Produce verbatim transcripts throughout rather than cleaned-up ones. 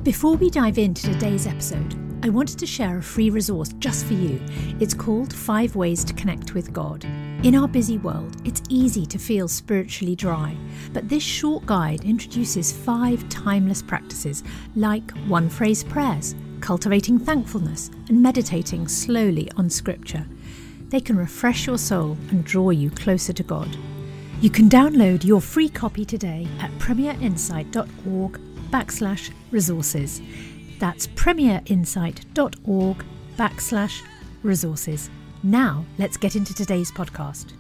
Before we dive into today's episode, I wanted to share a free resource just for you. It's called Five Ways to Connect with God. In our busy world, it's easy to feel spiritually dry, but this short guide introduces five timeless practices like one-phrase prayers, cultivating thankfulness, and meditating slowly on Scripture. They can refresh your soul and draw you closer to God. You can download your free copy today at premierinsight.org backslash resources. That's premierinsight.org backslash resources. Now, let's get into today's podcast.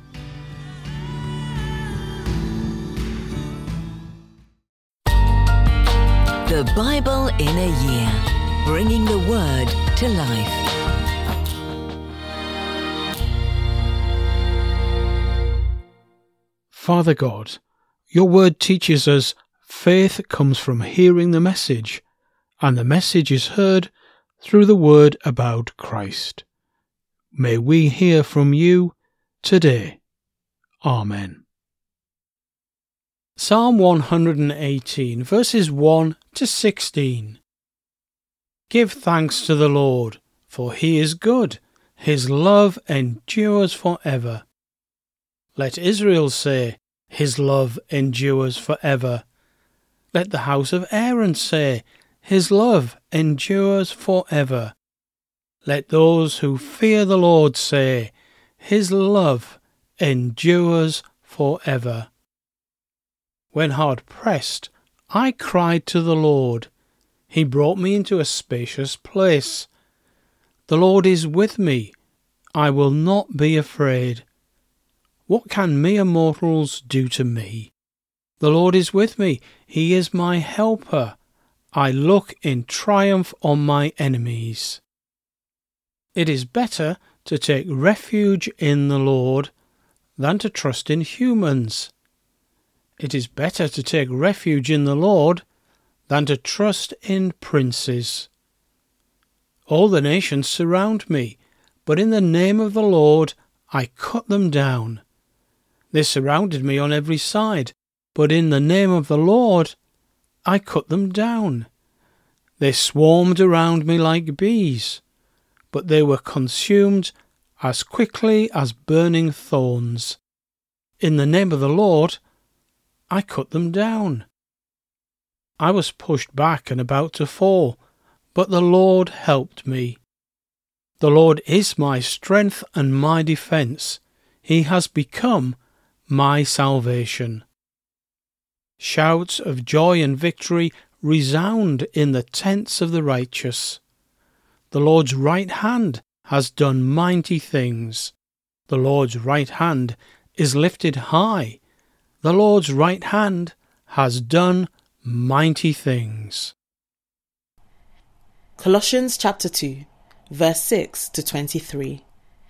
The Bible in a Year, bringing the Word to life. Father God, your Word teaches us faith comes from hearing the message, and the message is heard through the Word about Christ. May we hear from you today. Amen. Psalm one hundred eighteen, verses one to sixteen. Give thanks to the Lord, for he is good. His love endures forever. Let Israel say, his love endures forever. Let the house of Aaron say, his love endures forever. Let those who fear the Lord say, his love endures forever. When hard pressed, I cried to the Lord. He brought me into a spacious place. The Lord is with me. I will not be afraid. What can mere mortals do to me? The Lord is with me. He is my helper. I look in triumph on my enemies. It is better to take refuge in the Lord than to trust in humans. It is better to take refuge in the Lord than to trust in princes. All the nations surround me, but in the name of the Lord I cut them down. They surrounded me on every side, but in the name of the Lord I cut them down. They swarmed around me like bees, but they were consumed as quickly as burning thorns. In the name of the Lord I cut them down. I was pushed back and about to fall, but the Lord helped me. The Lord is my strength and my defence. He has become my salvation. Shouts of joy and victory resound in the tents of the righteous. The Lord's right hand has done mighty things. The Lord's right hand is lifted high. The Lord's right hand has done mighty things. Colossians chapter two, verse six to twenty-three.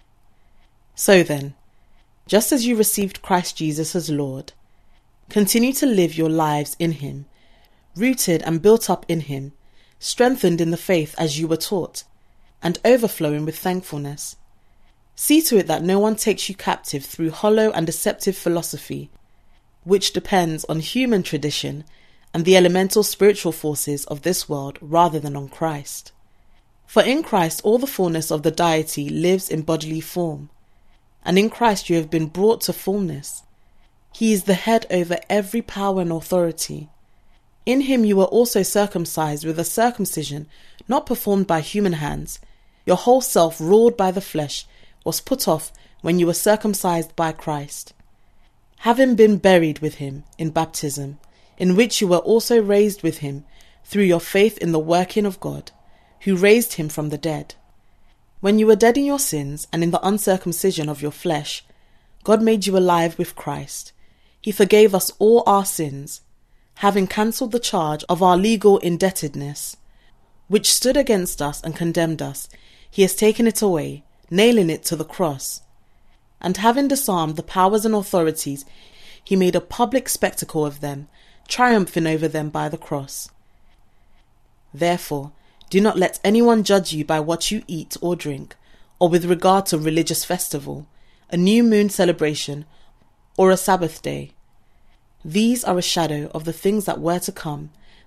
So then, just as you received Christ Jesus as Lord, continue to live your lives in him, rooted and built up in him, strengthened in the faith as you were taught, and overflowing with thankfulness. See to it that no one takes you captive through hollow and deceptive philosophy, which depends on human tradition and the elemental spiritual forces of this world rather than on Christ. For in Christ all the fullness of the deity lives in bodily form, and in Christ you have been brought to fullness. He is the head over every power and authority. In him you were also circumcised with a circumcision not performed by human hands. Your whole self, ruled by the flesh, was put off when you were circumcised by Christ, having been buried with him in baptism, in which you were also raised with him through your faith in the working of God, who raised him from the dead. When you were dead in your sins and in the uncircumcision of your flesh, God made you alive with Christ. He forgave us all our sins, having cancelled the charge of our legal indebtedness, which stood against us and condemned us. He has taken it away, nailing it to the cross. And having disarmed the powers and authorities, he made a public spectacle of them, triumphing over them by the cross. Therefore, do not let anyone judge you by what you eat or drink, or with regard to religious festival, a new moon celebration, or a Sabbath day. These are a shadow of the things that were to come,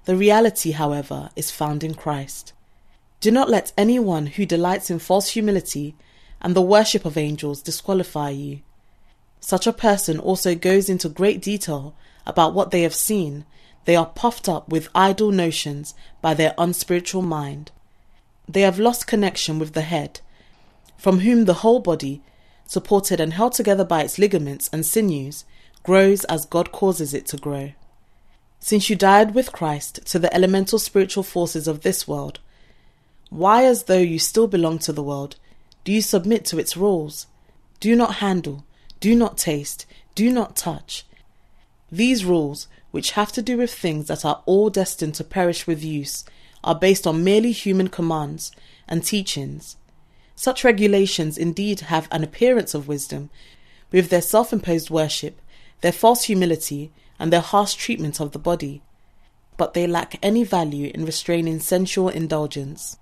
The reality, however, is found in Christ. Do not let anyone who delights in false humility and the worship of angels disqualify you. Such a person also goes into great detail about what they have seen. They are puffed up with idle notions by their unspiritual mind. They have lost connection with the head, from whom the whole body, supported and held together by its ligaments and sinews, grows as God causes it to grow. Since you died with Christ to the elemental spiritual forces of this world, why, as though you still belong to the world, do you submit to its rules? Do not handle, do not taste, do not touch. These rules, which have to do with things that are all destined to perish with use, are based on merely human commands and teachings. Such regulations indeed have an appearance of wisdom, with their self-imposed worship, their false humility, and their harsh treatment of the body, but they lack any value in restraining sensual indulgence.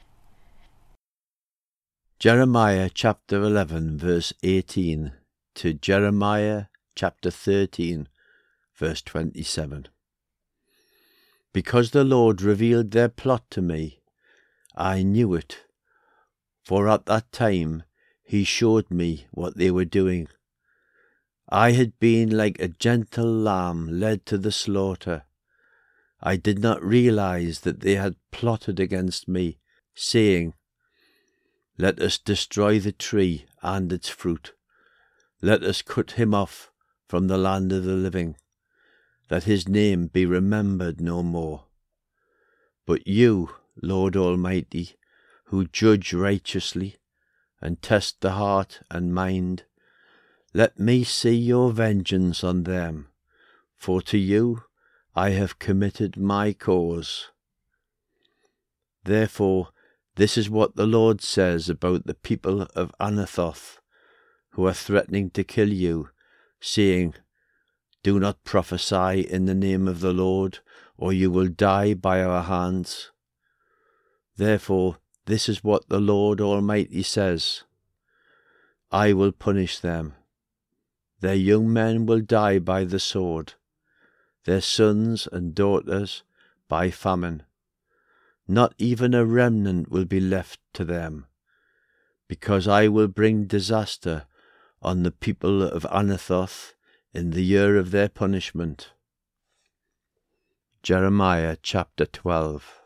Jeremiah chapter eleven verse eighteen to Jeremiah chapter thirteen verse twenty-seven. Because the Lord revealed their plot to me, I knew it, for at that time he showed me what they were doing. I had been like a gentle lamb led to the slaughter. I did not realize that they had plotted against me, saying, Let us destroy the tree and its fruit. Let us cut him off from the land of the living, that his name be remembered no more. But you, Lord Almighty, who judge righteously and test the heart and mind, let me see your vengeance on them, for to you I have committed my cause. Therefore, this is what the Lord says about the people of Anathoth, who are threatening to kill you, saying, Do not prophesy in the name of the Lord, or you will die by our hands. Therefore, this is what the Lord Almighty says, I will punish them. Their young men will die by the sword, their sons and daughters by famine. Not even a remnant will be left to them, because I will bring disaster on the people of Anathoth in the year of their punishment. Jeremiah chapter twelve.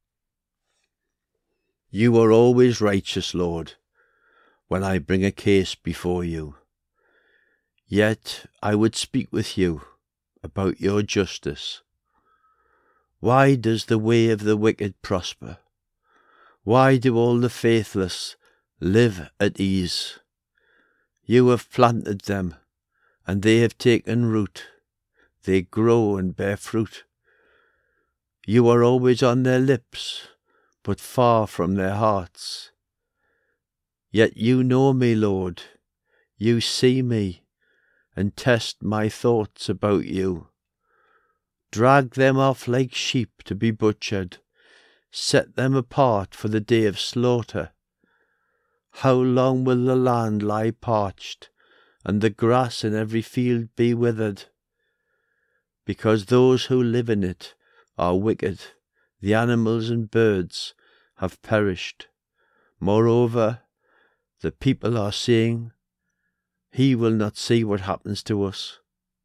You are always righteous, Lord, when I bring a case before you. Yet I would speak with you about your justice. Why does the way of the wicked prosper? Why do all the faithless live at ease? You have planted them, and they have taken root. They grow and bear fruit. You are always on their lips, but far from their hearts. Yet you know me, Lord. You see me, and test my thoughts about you. Drag them off like sheep to be butchered. Set them apart for the day of slaughter. How long will the land lie parched, and the grass in every field be withered? Because those who live in it are wicked, the animals and birds have perished. Moreover, the people are saying, He will not see what happens to us.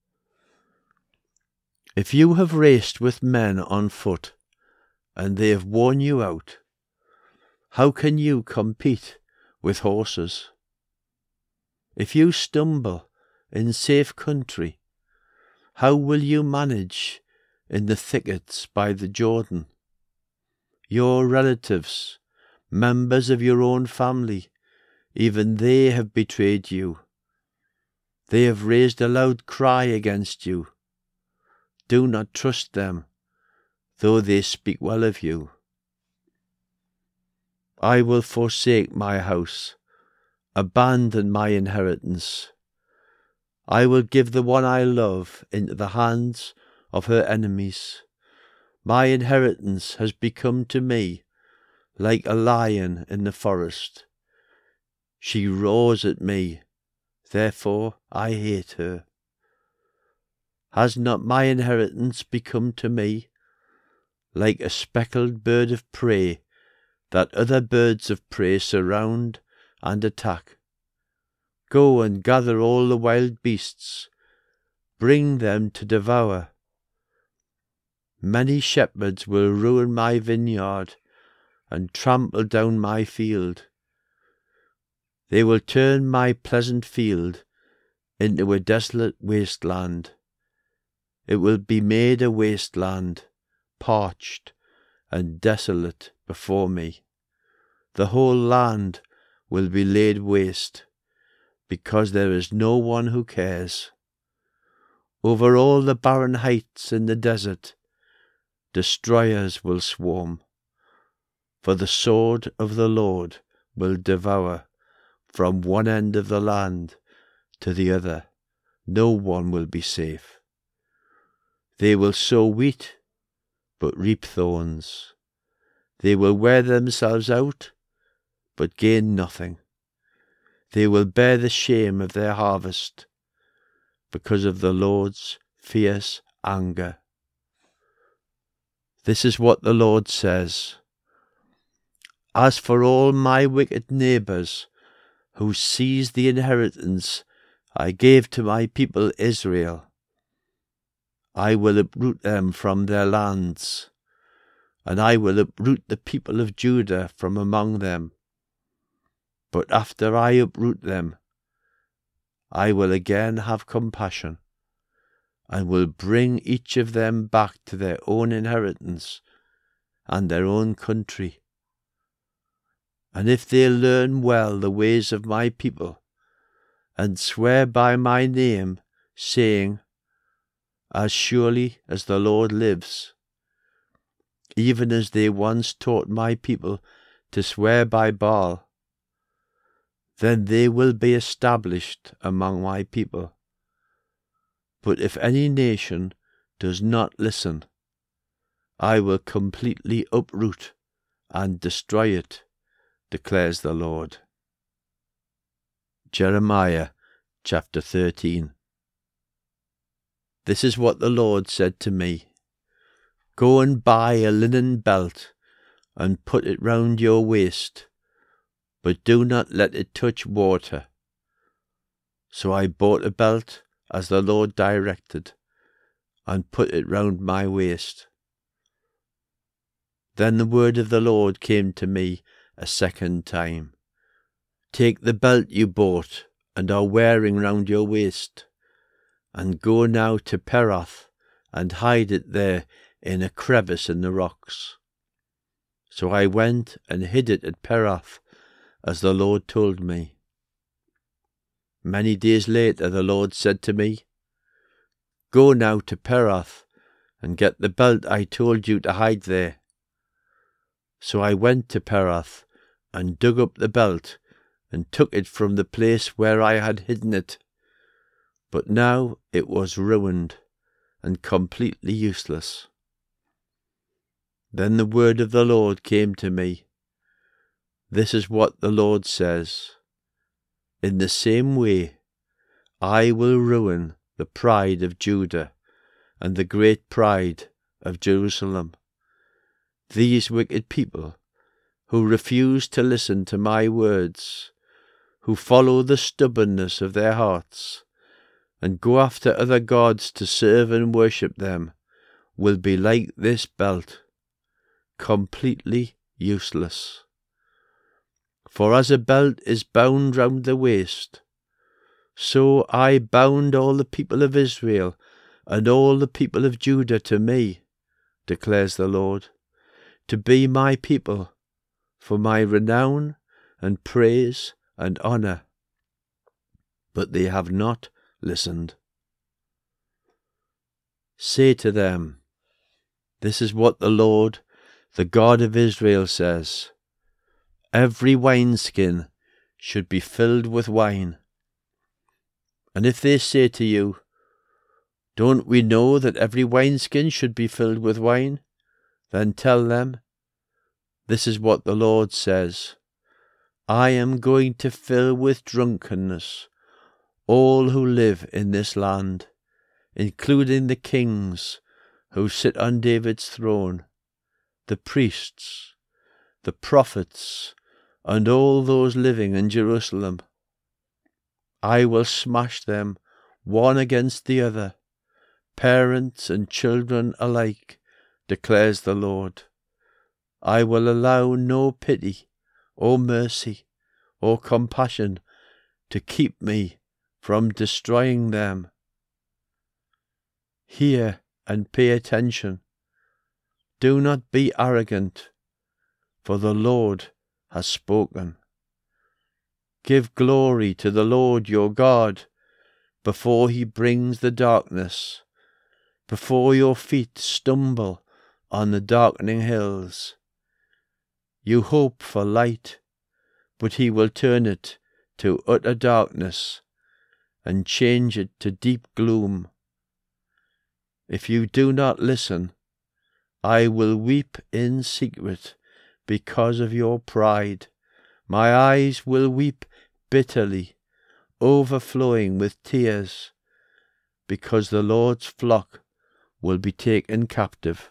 If you have raced with men on foot, and they have worn you out, how can you compete with horses? If you stumble in safe country, how will you manage in the thickets by the Jordan? Your relatives, members of your own family, even they have betrayed you. They have raised a loud cry against you. Do not trust them, though they speak well of you. I will forsake my house, abandon my inheritance. I will give the one I love into the hands of her enemies. My inheritance has become to me like a lion in the forest. She roars at me, therefore I hate her. Has not my inheritance become to me like a speckled bird of prey that other birds of prey surround and attack. Go and gather all the wild beasts, bring them to devour. Many shepherds will ruin my vineyard and trample down my field. They will turn my pleasant field into a desolate wasteland. It will be made a wasteland, parched and desolate before me. The whole land will be laid waste, because there is no one who cares. Over all the barren heights in the desert, destroyers will swarm, for the sword of the Lord will devour from one end of the land to the other. No one will be safe. They will sow wheat, but reap thorns. They will wear themselves out, but gain nothing. They will bear the shame of their harvest, because of the Lord's fierce anger. This is what the Lord says. As for all my wicked neighbours, who seized the inheritance I gave to my people Israel, I will uproot them from their lands, and I will uproot the people of Judah from among them. But after I uproot them, I will again have compassion, and will bring each of them back to their own inheritance and their own country. And if they learn well the ways of my people, and swear by my name, saying, As surely as the Lord lives, even as they once taught my people to swear by Baal, then they will be established among my people. But if any nation does not listen, I will completely uproot and destroy it, declares the Lord. Jeremiah chapter thirteen. This is what the Lord said to me. Go and buy a linen belt and put it round your waist, but do not let it touch water. So I bought a belt as the Lord directed, and put it round my waist. Then the word of the Lord came to me a second time. Take the belt you bought and are wearing round your waist, and go now to Perath, and hide it there in a crevice in the rocks. So I went and hid it at Perath, as the Lord told me. Many days later the Lord said to me, Go now to Perath, and get the belt I told you to hide there. So I went to Perath, and dug up the belt, and took it from the place where I had hidden it. But now it was ruined, and completely useless. Then the word of the Lord came to me. This is what the Lord says. In the same way, I will ruin the pride of Judah and the great pride of Jerusalem. These wicked people, who refuse to listen to my words, who follow the stubbornness of their hearts, and go after other gods to serve and worship them, will be like this belt, completely useless. For as a belt is bound round the waist, so I bound all the people of Israel and all the people of Judah to me, declares the Lord, to be my people, for my renown and praise and honour. But they have not listened. Say to them, This is what the Lord, the God of Israel, says. Every wineskin should be filled with wine. And if they say to you, Don't we know that every wineskin should be filled with wine? Then tell them, This is what the Lord says. I am going to fill with drunkenness all who live in this land, including the kings who sit on David's throne, the priests, the prophets, and all those living in Jerusalem. I will smash them one against the other, parents and children alike, declares the Lord. I will allow no pity or mercy or compassion to keep me from destroying them. Hear and pay attention. Do not be arrogant, for the Lord has spoken. Give glory to the Lord your God before he brings the darkness, before your feet stumble on the darkening hills. You hope for light, but he will turn it to utter darkness and change it to deep gloom. If you do not listen, I will weep in secret because of your pride. My eyes will weep bitterly, overflowing with tears, because the Lord's flock will be taken captive.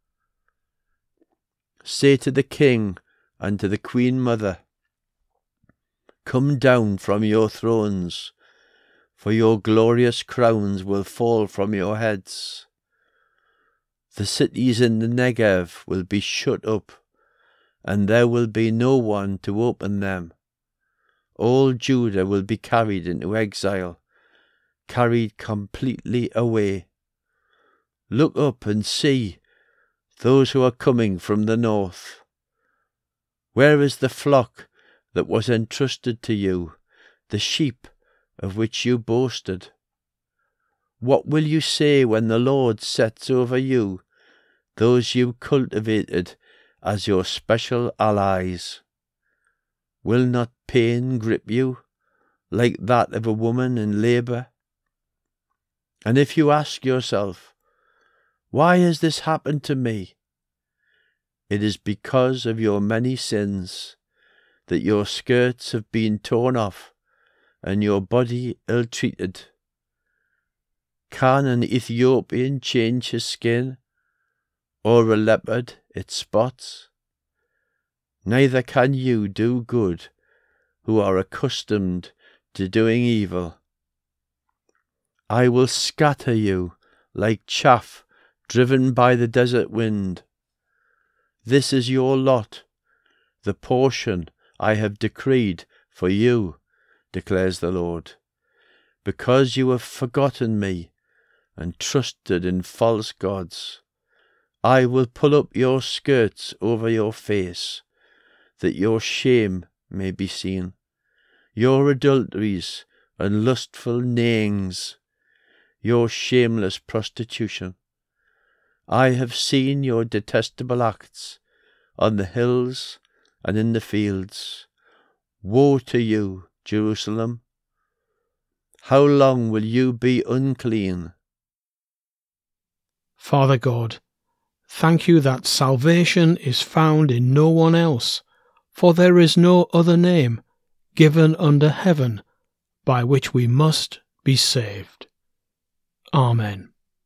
Say to the king and to the queen mother, come down from your thrones, for your glorious crowns will fall from your heads. The cities in the Negev will be shut up, and there will be no one to open them. All Judah will be carried into exile, carried completely away. Look up and see those who are coming from the north. Where is the flock that was entrusted to you, the sheep of which you boasted? What will you say when the Lord sets over you those you cultivated as your special allies? Will not pain grip you like that of a woman in labour? And if you ask yourself, why has this happened to me? It is because of your many sins that your skirts have been torn off and your body ill-treated. Can an Ethiopian change his skin, or a leopard its spots? Neither can you do good who are accustomed to doing evil. I will scatter you like chaff driven by the desert wind. This is your lot, the portion I have decreed for you, declares the Lord, because you have forgotten me and trusted in false gods. I will pull up your skirts over your face, that your shame may be seen, your adulteries and lustful neighings, your shameless prostitution. I have seen your detestable acts on the hills and in the fields. Woe to you, Jerusalem! How long will you be unclean? Father God, thank you that salvation is found in no one else, for there is no other name given under heaven by which we must be saved. Amen.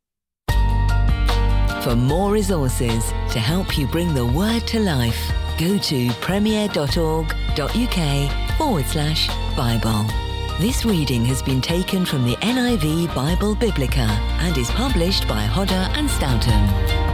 For more resources to help you bring the word to life, go to premier.org.uk forward slash Bible. This reading has been taken from the N I V Bible Biblica and is published by Hodder and Stoughton.